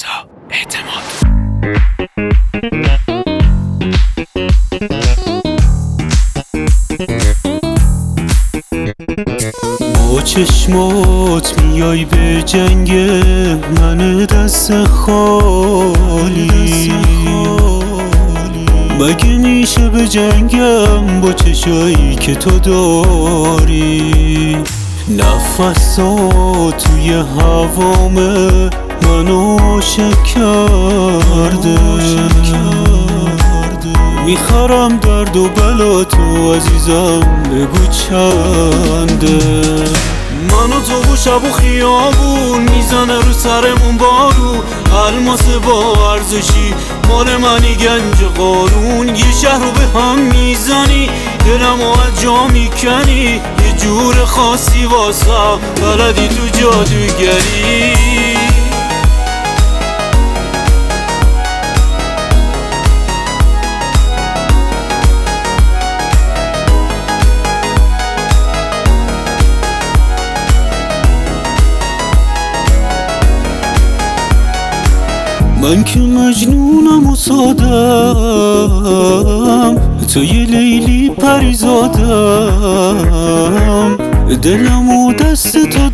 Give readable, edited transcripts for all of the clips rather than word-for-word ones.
رضا اعتماد. با چشمات میای به جنگ من دست خالی، مگه میشه به جنگم با چشایی که تو داری؟ نفسات توی هوامه منو عاشق کرده، میخرم درد و بلا تو عزیزم بگو چنده. من و تو و شب و خیابون میزنه رو سرمون بارو، الماس با ارزشی مال منی گنج قارون. یه شهر رو به هم میزنی دلمو از جا میکنی، یه جور خاصی واسه بلدی تو جادوگری. من که مجنونم و سادم، تو یه لیلی پریزادم، دلم و دست تو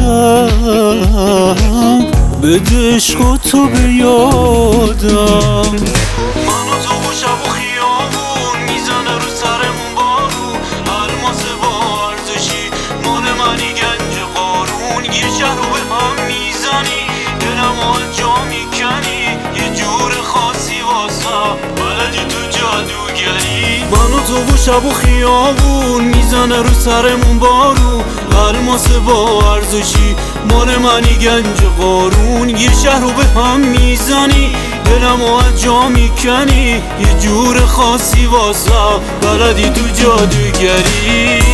دادم، بده عشق و تو به یادم. من و تو و شب و خیابون میزنه رو سرمون بارو، الماس با ارزشی مال منی گنج قارون. یه شهر رو به هم میزنی دلم و از جا میکنی، یه جور خاصی واسه بلدی تو جادوگری. من و تو و شب و خیابون میزنه رو سرمون بارو، الماس با ارزشی مال منی گنج قارون. یه شهر رو به هم میزنی دلم و از جا میکنی، یه جور خاصی واسه بلدی تو جادوگری.